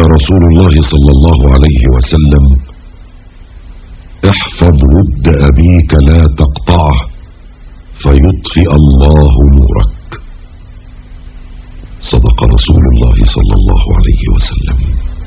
رسول الله صلى الله عليه وسلم: احفظ ود أبيك لا تقطعه فيطفئ الله نورك. صدق رسول الله صلى الله عليه وسلم.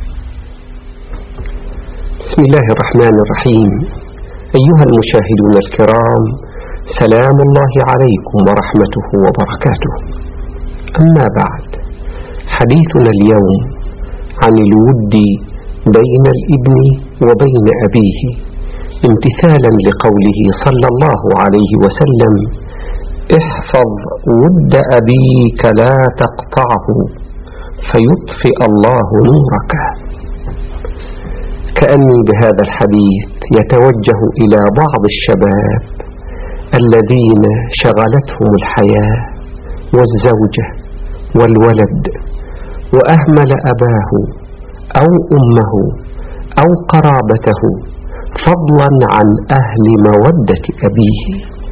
بسم الله الرحمن الرحيم. أيها المشاهدون الكرام، سلام الله عليكم ورحمته وبركاته. أما بعد، حديثنا اليوم عن الود بين الابن وبين أبيه، امتثالا لقوله صلى الله عليه وسلم: احفظ ود أبيك لا تقطعه فيطفئ الله نورك. كأني بهذا الحديث يتوجه إلى بعض الشباب الذين شغلتهم الحياة والزوجة والولد، وأهمل أباه أو أمه أو قرابته فضلا عن أهل مودة أبيه.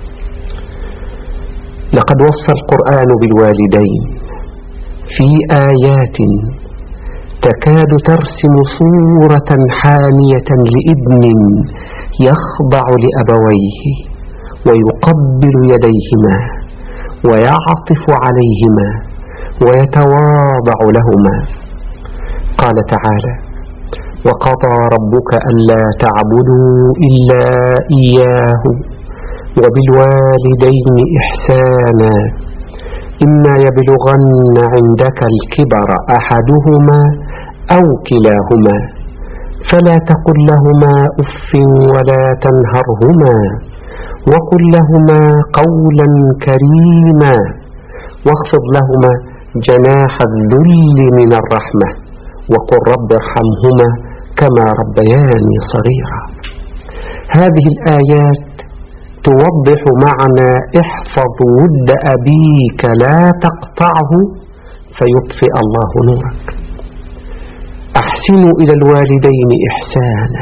لقد وصى القرآن بالوالدين في آيات تكاد ترسم صورة حانية لابن يخضع لأبويه ويقبل يديهما ويعطف عليهما ويتواضع لهما. قال تعالى: وقضى ربك ألا تعبدوا إلا إياه وبالوالدين إحسانا إما يبلغن عندك الكبر أحدهما أو كلاهما فلا تقل لهما أف ولا تنهرهما وقل لهما قولا كريما واخفض لهما جناح الذل من الرحمة وقل رب ارحمهما كما ربياني صغيرا. هذه الآيات توضح معنى احفظ ود أبيك لا تقطعه فيطفئ الله نورك. أحسنوا إلى الوالدين إحسانا.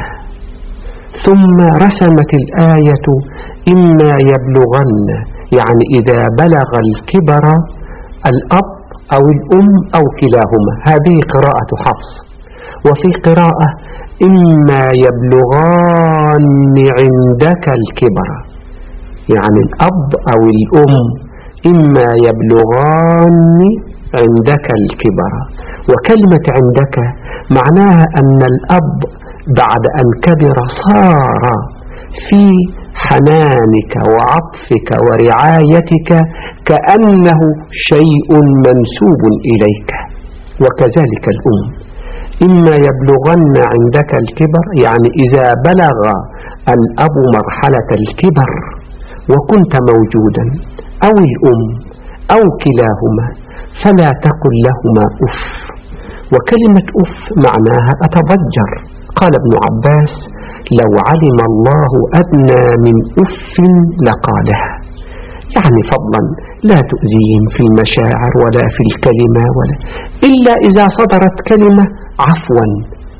ثم رسمت الآية إما يبلغن، يعني إذا بلغ الكبر الأب أو الأم أو كلاهما. هذه قراءة حفص. وفي قراءة إما يبلغان عندك الكبر، يعني الأب أو الأم إما يبلغان عندك الكبر. وكلمة عندك معناها أن الأب بعد أن كبر صار في حنانك وعطفك ورعايتك كأنه شيء منسوب إليك. وكذلك الأم إما يبلغن عندك الكبر، يعني إذا بلغ الأب مرحلة الكبر وكنت موجودا، أو الأم أو كلاهما، فلا تقل لهما أف. وكلمة أف معناها أتضجر. قال ابن عباس: لو علم الله أدنى من أف لقالها، يعني فضلا لا تؤذيهم في المشاعر ولا في الكلمة إلا إذا صدرت كلمة عفوا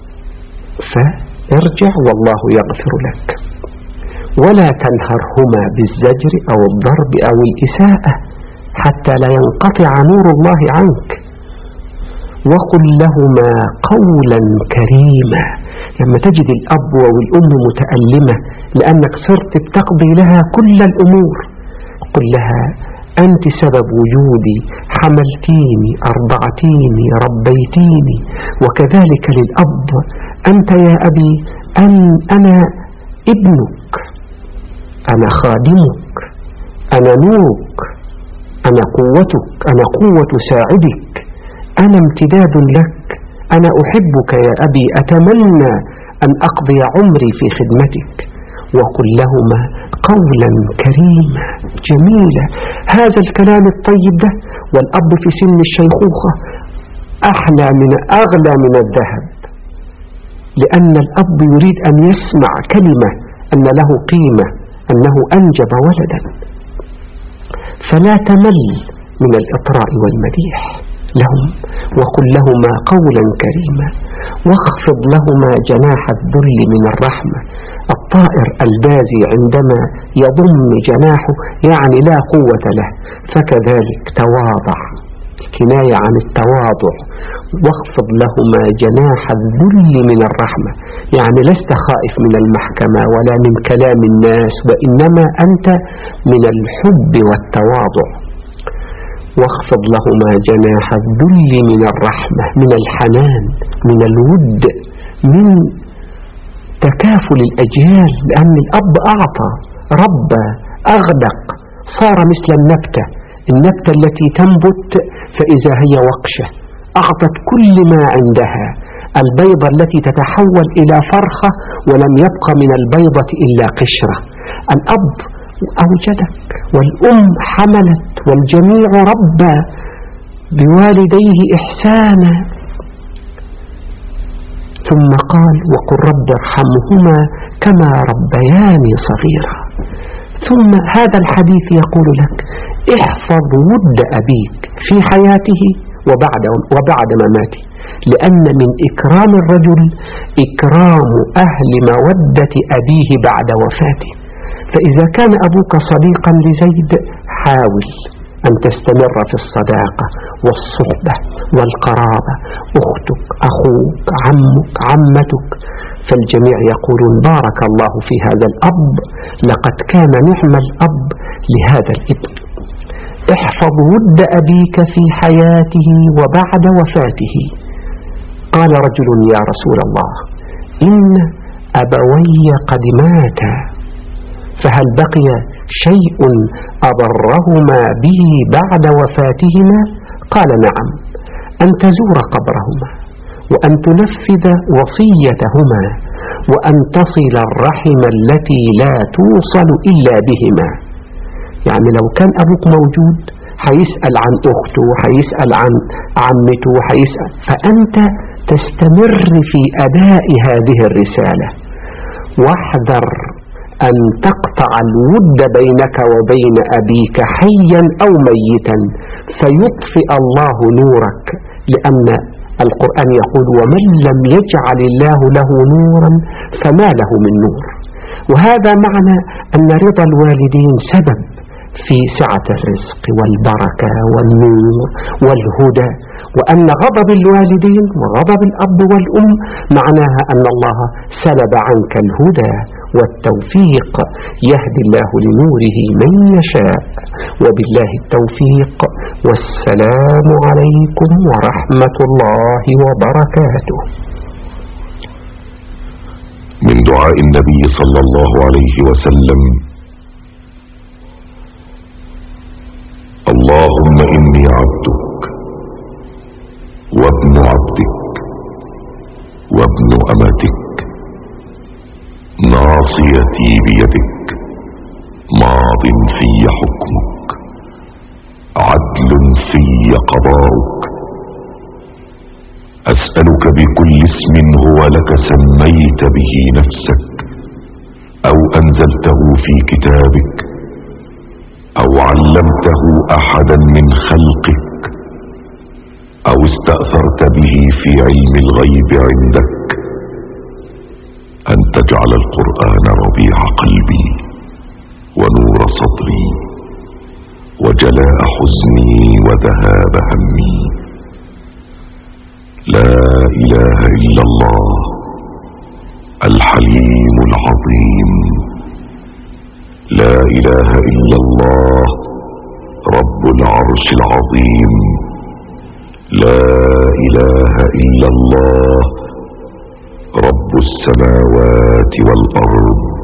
فارجع والله يغفر لك. ولا تنهرهما بالزجر أو الضرب أو الإساءة حتى لا ينقطع نور الله عنك. وقل لهما قولا كريما. لما تجد الأب والأم متألمة لأنك صرت بتقضي لها كل الأمور، قل لها: أنت سبب وجودي، حملتيني، أرضعتيني، ربيتيني. وكذلك للأب: أنت يا أبي أنا ابنك، أنا خادمك، أنا نورك، أنا قوتك، أنا قوة ساعدك، أنا امتداد لك، أنا أحبك يا أبي، أتمنى أن أقضي عمري في خدمتك. وقل لهما قولا كريما جميلا. هذا الكلام الطيب ده والأب في سن الشيخوخة أغلى من الذهب، لأن الأب يريد أن يسمع كلمة أن له قيمة، أنه أنجب ولدا. فلا تمل من الإطراء والمديح لهم. وقل لهما قولا كريما واخفض لهما جناح الذل من الرحمة. الطائر البازي عندما يضم جناحه يعني لا قوة له، فكذلك تواضع كناية عن التواضع. واخفض لهما جناح الذل من الرحمة، يعني لست خائف من المحكمة ولا من كلام الناس، وإنما أنت من الحب والتواضع. واخفض لهما جناح الذل من الرحمة، من الحنان، من الود، من تكافل الأجيال، لأن الأب أعطى، ربى، أغدق، صار مثل النبتة التي تنبت فإذا هي وقشة، أعطت كل ما عندها، البيضة التي تتحول إلى فرخة ولم يبق من البيضة إلا قشرة. الأب أوجدك، والأم حملت، والجميع ربى بوالديه إحسانا. ثم قال: وقل رب ارحمهما كما ربياني صغيرا. ثم هذا الحديث يقول لك: احفظ ود أبيك في حياته وبعد مماته، لأن من إكرام الرجل إكرام أهل مودة أبيه بعد وفاته. فإذا كان أبوك صديقا لزيد، حاول أن تستمر في الصداقة والصحبة والقرابة، أختك، أخوك، عمك، عمتك. فالجميع يقولون: بارك الله في هذا الأب، لقد كان نعم الأب لهذا الابن. احفظ ود أبيك في حياته وبعد وفاته. قال رجل: يا رسول الله، إن أبوي قد ماتا، فهل بقي شيء أضرهما به بعد وفاتهما؟ قال: نعم، أن تزور قبرهما، وأن تنفذ وصيتهما، وأن تصل الرحم التي لا توصل إلا بهما. يعني لو كان أبوك موجود حيسأل عن أخته، حيسأل عن عمته، حيسأل، فأنت تستمر في أداء هذه الرسالة. واحذر أن تقطع الود بينك وبين أبيك حيا أو ميتا فيطفئ الله نورك، لأن القرآن يقول: ومن لم يجعل الله له نورا فما له من نور. وهذا معنى أن رضا الوالدين سبب في سعة الرزق والبركة والنور والهدى، وأن غضب الوالدين وغضب الأب والأم معناها أن الله سلب عنك الهدى والتوفيق. يهدي الله لنوره من يشاء، وبالله التوفيق. والسلام عليكم ورحمة الله وبركاته. من دعاء النبي صلى الله عليه وسلم: اللهم إني عبدك وابن عبدك وابن أمتك، ناصيتي بيدك، ماض في حكمك، عدل في قضاؤك. أسألك بكل اسم هو لك سميت به نفسك، أو أنزلته في كتابك، أو علمته أحدا من خلقك، أو استأثرت به في علم الغيب عندك، أن تجعل القرآن ربيع قلبي ونور صدري وجلاء حزني وذهاب همي. لا إله إلا الله الحليم العظيم. لا إله إلا الله رب العرش العظيم. لا إله إلا الله رب السماوات والأرض.